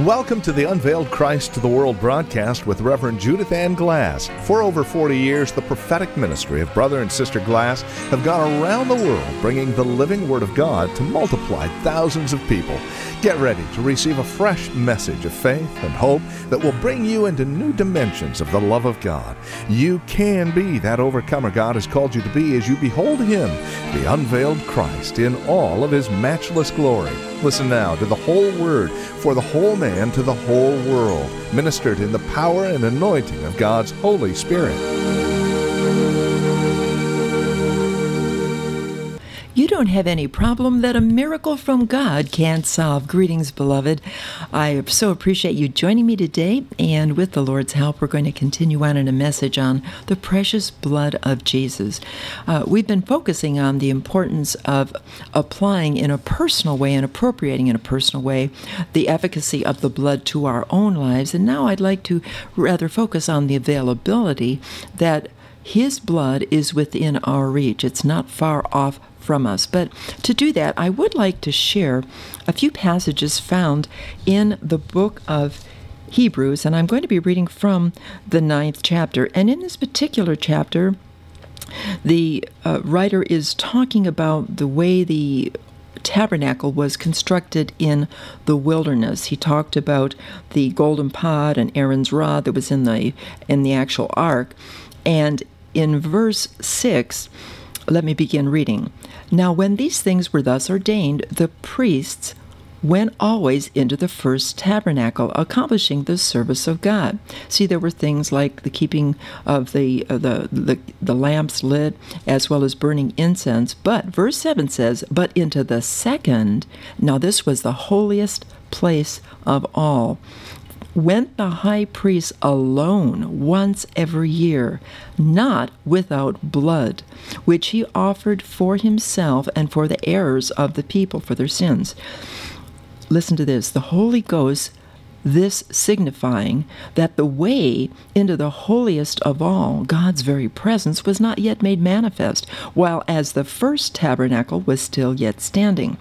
Welcome to the Unveiled Christ to the World broadcast with Reverend Judith Ann Glass. For over 40 years, the prophetic ministry of Brother and Sister Glass have gone around the world bringing the living Word of God to multiply thousands of people. Get ready to receive a fresh message of faith and hope that will bring you into new dimensions of the love of God. You can be that overcomer God has called you to be as you behold Him, the unveiled Christ, in all of His matchless glory. Listen now to the whole Word for the whole man to the whole world, ministered in the power and anointing of God's Holy Spirit. You don't have any problem that a miracle from God can't solve. Greetings, beloved. I so appreciate you joining me today, and with the Lord's help, we're going to continue on in a message on the precious blood of Jesus. We've been focusing on the importance of applying in a personal way and appropriating in a personal way the efficacy of the blood to our own lives, and now I'd like to rather focus on the availability that His blood is within our reach. It's not far off from us. But to do that, I would like to share a few passages found in the book of Hebrews, and I'm going to be reading from the 9th chapter. And in this particular chapter, the writer is talking about the way the tabernacle was constructed in the wilderness. He talked about the golden pot and Aaron's rod that was in the actual ark. And in verse 6, let me begin reading. Now, when these things were thus ordained, the priests went always into the first tabernacle, accomplishing the service of God. See, there were things like the keeping of the lamps lit, as well as burning incense. But verse 7 says, but into the second, now this was the holiest place of all, went the high priest alone once every year, not without blood, which he offered for himself and for the errors of the people for their sins. Listen to this. The Holy Ghost, this signifying that the way into the holiest of all, God's very presence, was not yet made manifest, while as the first tabernacle was still yet standing,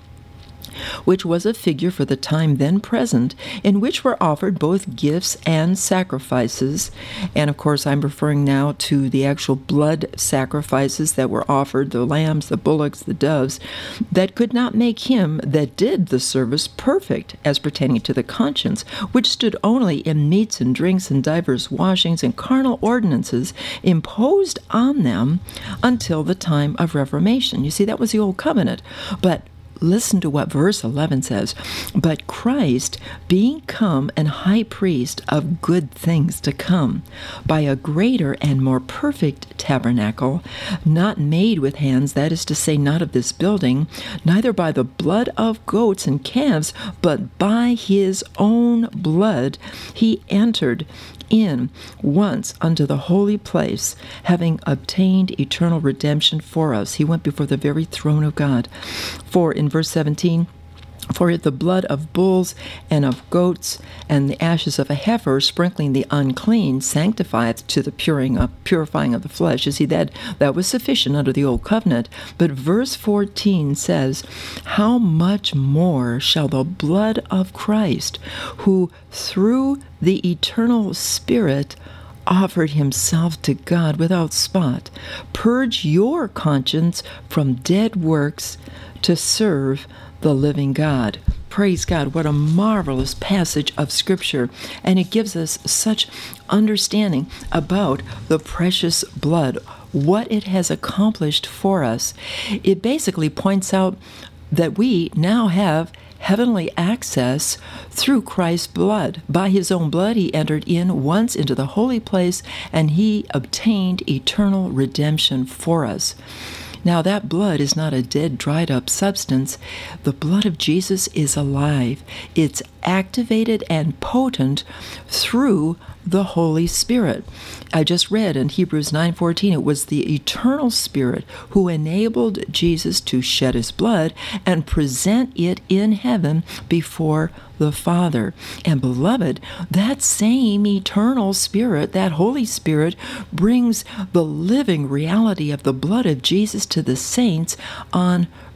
which was a figure for the time then present, in which were offered both gifts and sacrifices. And of course, I'm referring now to the actual blood sacrifices that were offered, the lambs, the bullocks, the doves, that could not make him that did the service perfect as pertaining to the conscience, which stood only in meats and drinks and divers washings and carnal ordinances imposed on them until the time of Reformation. You see, that was the old covenant. But listen to what verse 11 says. But Christ, being come an high priest of good things to come, by a greater and more perfect tabernacle, not made with hands, that is to say, not of this building, neither by the blood of goats and calves, but by his own blood, he entered in once unto the holy place, having obtained eternal redemption for us. He went before the very throne of God. For in verse 17, for the blood of bulls and of goats and the ashes of a heifer, sprinkling the unclean, sanctifieth to the purifying of the flesh. You see, that was sufficient under the old covenant. But verse 14 says, how much more shall the blood of Christ, who through the eternal Spirit offered himself to God without spot, purge your conscience from dead works to serve the living God. Praise God. What a marvelous passage of Scripture. And it gives us such understanding about the precious blood, what it has accomplished for us. It basically points out that we now have heavenly access through Christ's blood. By his own blood, he entered in once into the holy place, and he obtained eternal redemption for us. Now, that blood is not a dead, dried-up substance. The blood of Jesus is alive. It's activated and potent through the Holy Spirit. I just read in Hebrews 9:14, it was the eternal Spirit who enabled Jesus to shed his blood and present it in heaven before the Father. And beloved, that same eternal Spirit, that Holy Spirit, brings the living reality of the blood of Jesus to the saints on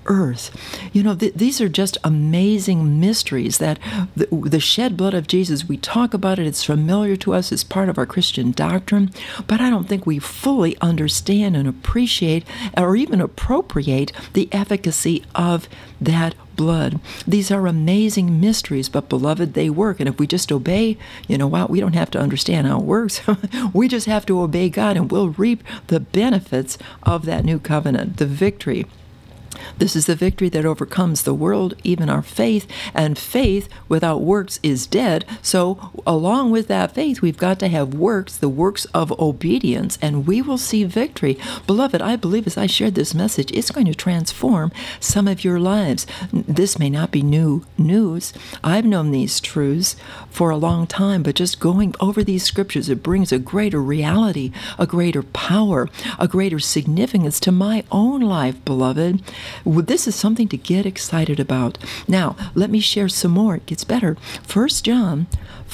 earth. These are just amazing mysteries that the shed blood of Jesus, we talk about it, it's familiar to us, it's part of our Christian doctrine, but I don't think we fully understand and appreciate or even appropriate the efficacy of that blood. These are amazing mysteries, but beloved, they work. And if we just obey, we don't have to understand how it works. We just have to obey God, and we'll reap the benefits of that new covenant, the victory. This is the victory that overcomes the world, even our faith, and faith without works is dead. So along with that faith, we've got to have works, the works of obedience, and we will see victory. Beloved, I believe as I shared this message, it's going to transform some of your lives. This may not be new news. I've known these truths for a long time, but just going over these scriptures, it brings a greater reality, a greater power, a greater significance to my own life, beloved. This is something to get excited about. Now, let me share some more. It gets better. 1 John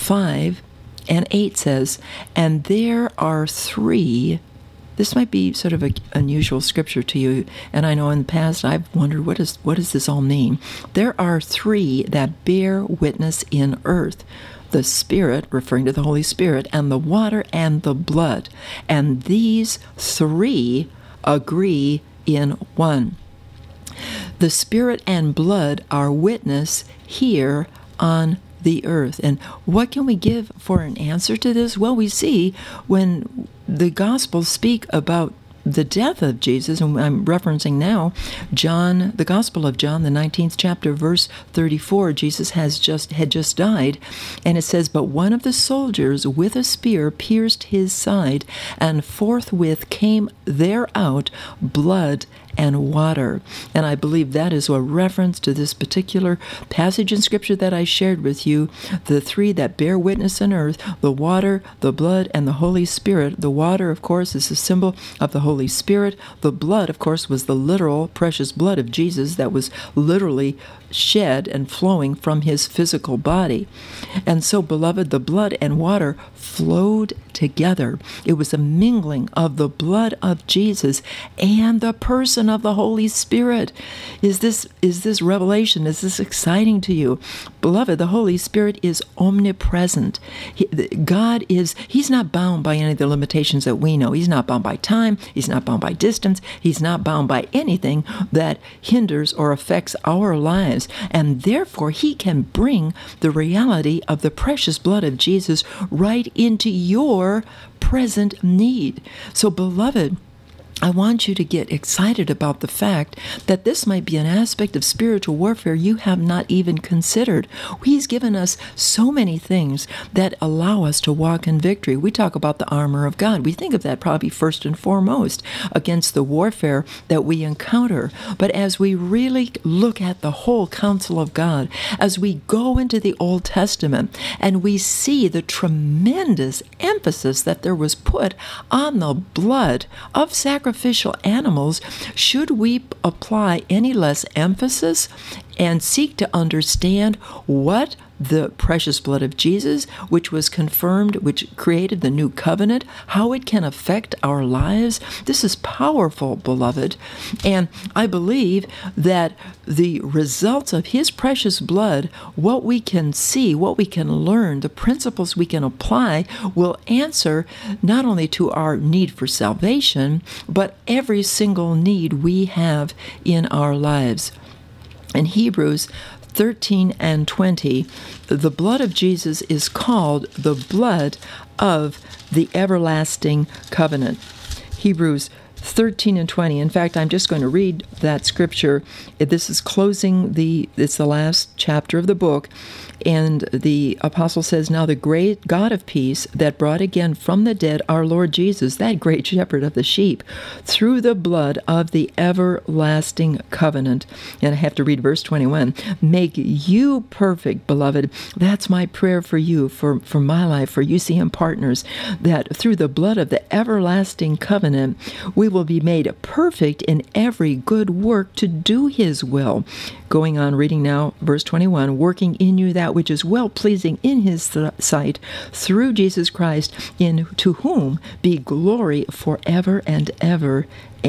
5:8 says, "And there are three." This might be sort of an unusual scripture to you, and I know in the past I've wondered, what does this all mean? There are three that bear witness in earth: the Spirit, referring to the Holy Spirit, and the water, and the blood. And these three agree in one. The Spirit and blood are witness here on the earth. And what can we give for an answer to this? Well, we see when the Gospels speak about the death of Jesus, and I'm referencing now the Gospel of John, the 19th chapter, verse 34. Jesus had just died, and it says, "But one of the soldiers with a spear pierced his side, and forthwith came there out blood and water." And I believe that is a reference to this particular passage in Scripture that I shared with you. The three that bear witness on earth: the water, the blood, and the Holy Spirit. The water, of course, is a symbol of the Holy Spirit. The blood, of course, was the literal precious blood of Jesus that was literally shed and flowing from his physical body. And so, beloved, the blood and water flowed together. It was a mingling of the blood of Jesus and the person of the Holy Spirit. Is this revelation? Is this exciting to you? Beloved, the Holy Spirit is omnipresent. He's not bound by any of the limitations that we know. He's not bound by time. He's not bound by distance. He's not bound by anything that hinders or affects our lives. And therefore, he can bring the reality of the precious blood of Jesus right into your present need. So, beloved, I want you to get excited about the fact that this might be an aspect of spiritual warfare you have not even considered. He's given us so many things that allow us to walk in victory. We talk about the armor of God. We think of that probably first and foremost against the warfare that we encounter. But as we really look at the whole counsel of God, as we go into the Old Testament and we see the tremendous emphasis that there was put on the blood of sacrificial animals, should we apply any less emphasis and seek to understand what the precious blood of Jesus, which was confirmed, which created the new covenant, how it can affect our lives? This is powerful, beloved. And I believe that the results of his precious blood, what we can see, what we can learn, the principles we can apply, will answer not only to our need for salvation, but every single need we have in our lives. In Hebrews 13:20, the blood of Jesus is called the blood of the everlasting covenant. Hebrews 13:20. In fact, I'm just going to read that scripture. This is it's the last chapter of the book. And the apostle says, "Now the great God of peace that brought again from the dead our Lord Jesus, that great shepherd of the sheep, through the blood of the everlasting covenant." And I have to read verse 21. "Make you perfect, beloved." That's my prayer for you, for my life, for UCM partners, that through the blood of the everlasting covenant, we will be made perfect in every good work to do his will. Going on, reading now, verse 21, working in you that which is well-pleasing in his sight, through Jesus Christ, to whom be glory forever and ever.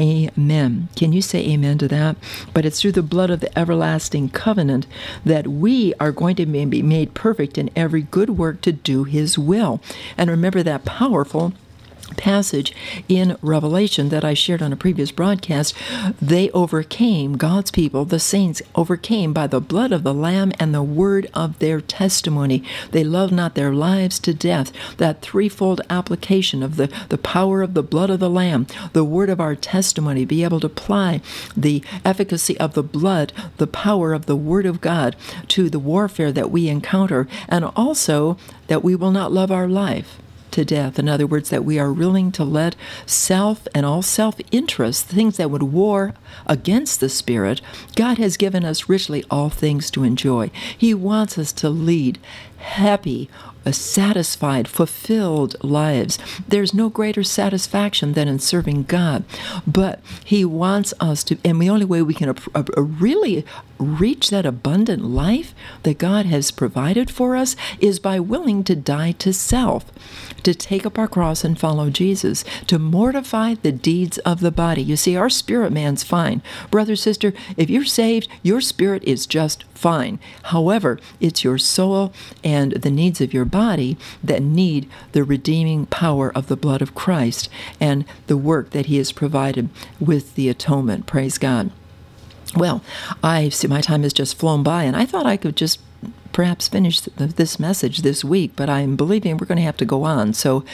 Amen. Can you say amen to that? But it's through the blood of the everlasting covenant that we are going to be made perfect in every good work to do his will. And remember that powerful passage in Revelation that I shared on a previous broadcast. They overcame, God's people, the saints, overcame by the blood of the Lamb and the word of their testimony. They loved not their lives to death. That threefold application of the power of the blood of the Lamb, the word of our testimony, be able to apply the efficacy of the blood, the power of the word of God to the warfare that we encounter, and also that we will not love our life to death. In other words, that we are willing to let self and all self-interest, things that would war against the Spirit, God has given us richly all things to enjoy. He wants us to lead happy, satisfied, fulfilled lives. There's no greater satisfaction than in serving God. But he wants us to, and the only way we can really reach that abundant life that God has provided for us is by willing to die to self, to take up our cross and follow Jesus, to mortify the deeds of the body. You see, our spirit man's fine. Brother, sister, if you're saved, your spirit is just fine. However, it's your soul and the needs of your body that need the redeeming power of the blood of Christ and the work that he has provided with the atonement. Praise God. Well, I see my time has just flown by, and I thought I could just perhaps finish this message this week, but I'm believing we're going to have to go on. So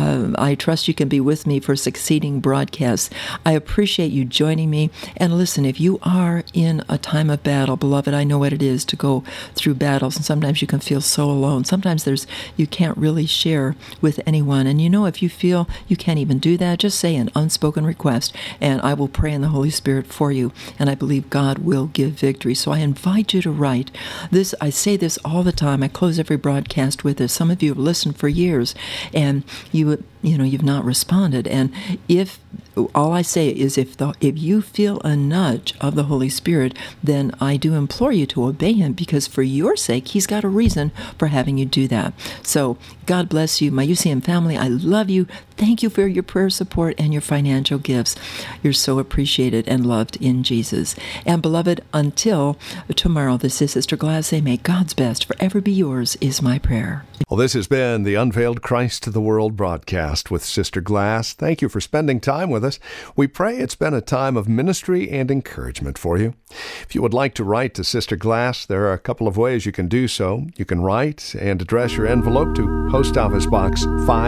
I trust you can be with me for succeeding broadcasts. I appreciate you joining me. And listen, if you are in a time of battle, beloved, I know what it is to go through battles, and sometimes you can feel so alone. Sometimes you can't really share with anyone. And you know, if you feel you can't even do that, just say an unspoken request, and I will pray in the Holy Spirit for you. And I believe God will give victory. So I invite you to write this. I say this all the time. I close every broadcast with this. Some of you have listened for years, and you've not responded. And if all I say is if you feel a nudge of the Holy Spirit, then I do implore you to obey him, because for your sake, he's got a reason for having you do that. So God bless you, my UCM family. I love you. Thank you for your prayer support and your financial gifts. You're so appreciated and loved in Jesus. And beloved, until tomorrow, this is Sister Glass. May God's best forever be yours is my prayer. Well, this has been the Unveiled Christ to the World broadcast with Sister Glass. Thank you for spending time with us. We pray it's been a time of ministry and encouragement for you. If you would like to write to Sister Glass, there are a couple of ways you can do so. You can write and address your envelope to Post Office Box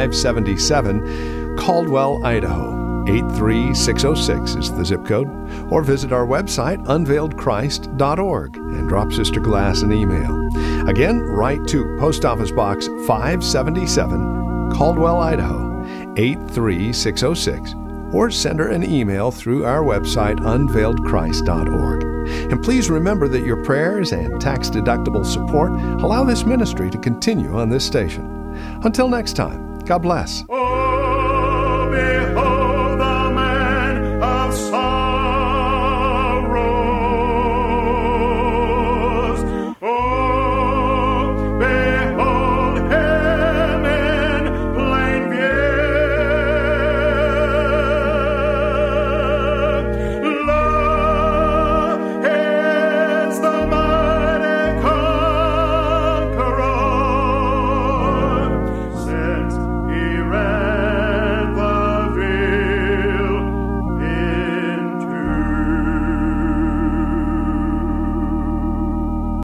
577, Caldwell, Idaho. 83606 is the zip code, or visit our website, unveiledchrist.org, and drop Sister Glass an email. Again, write to Post Office Box 577, Caldwell, Idaho, 83606, or send her an email through our website, unveiledchrist.org. And please remember that your prayers and tax-deductible support allow this ministry to continue on this station. Until next time, God bless.